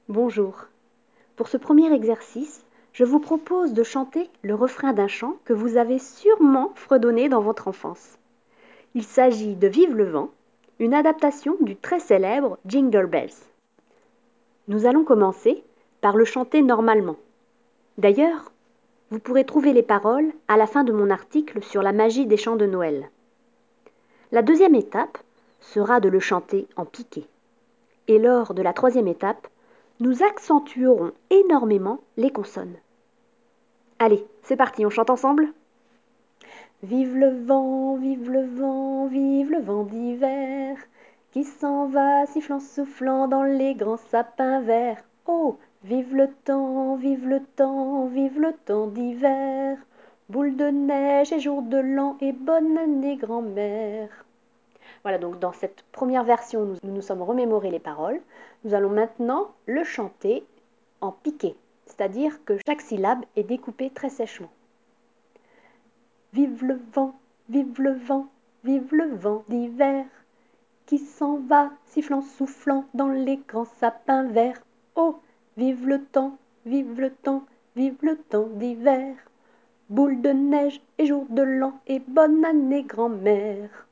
Bonjour. Pour ce premier exercice, je vous propose de chanter le refrain d'un chant que vous avez sûrement fredonné dans votre enfance. Il s'agit de Vive le vent, une adaptation du très célèbre Jingle Bells. Nous allons commencer par le chanter normalement. D'ailleurs, vous pourrez trouver les paroles à la fin de mon article sur la magie des chants de Noël. La deuxième étape sera de le chanter en piqué. Et lors de la troisième étape, nous accentuerons énormément les consonnes. Allez, c'est parti, on chante ensemble. Vive le vent, vive le vent, vive le vent d'hiver, qui s'en va sifflant, soufflant dans les grands sapins verts. Oh, vive le temps, vive le temps, vive le temps d'hiver, boule de neige et jour de l'an et bonne année grand-mère. Voilà, donc dans cette première version, nous nous sommes remémorés les paroles. Nous allons maintenant le chanter en piqué, c'est-à-dire que chaque syllabe est découpée très sèchement. Vive le vent, vive le vent, vive le vent d'hiver, qui s'en va, sifflant, soufflant dans les grands sapins verts. Oh, vive le temps, vive le temps, vive le temps d'hiver, boule de neige et jour de l'an et bonne année grand-mère.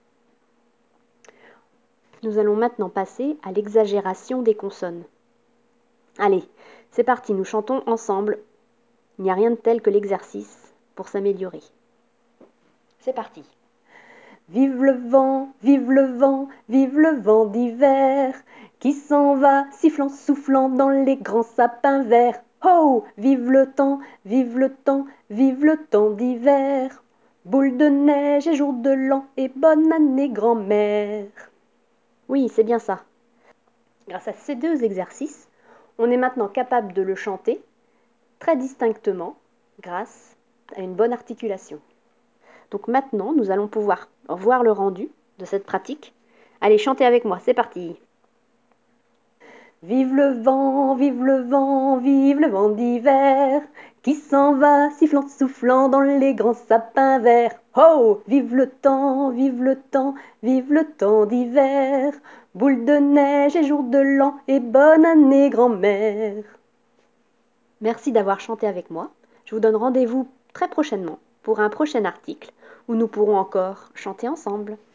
Nous allons maintenant passer à l'exagération des consonnes. Allez, c'est parti, nous chantons ensemble. Il n'y a rien de tel que l'exercice pour s'améliorer. C'est parti. Vive le vent, vive le vent, vive le vent d'hiver, qui s'en va, sifflant, soufflant dans les grands sapins verts. Oh, vive le temps, vive le temps, vive le temps d'hiver, boule de neige et jour de l'an et bonne année grand-mère. Oui, c'est bien ça. Grâce à ces deux exercices, on est maintenant capable de le chanter très distinctement grâce à une bonne articulation. Donc maintenant, nous allons pouvoir voir le rendu de cette pratique. Allez, chantez avec moi, c'est parti. Vive le vent, vive le vent, vive le vent d'hiver, qui s'en va, sifflant, soufflant dans les grands sapins verts. Oh, vive le temps, vive le temps, vive le temps d'hiver, boule de neige et jour de l'an et bonne année grand-mère. Merci d'avoir chanté avec moi. Je vous donne rendez-vous très prochainement pour un prochain article où nous pourrons encore chanter ensemble.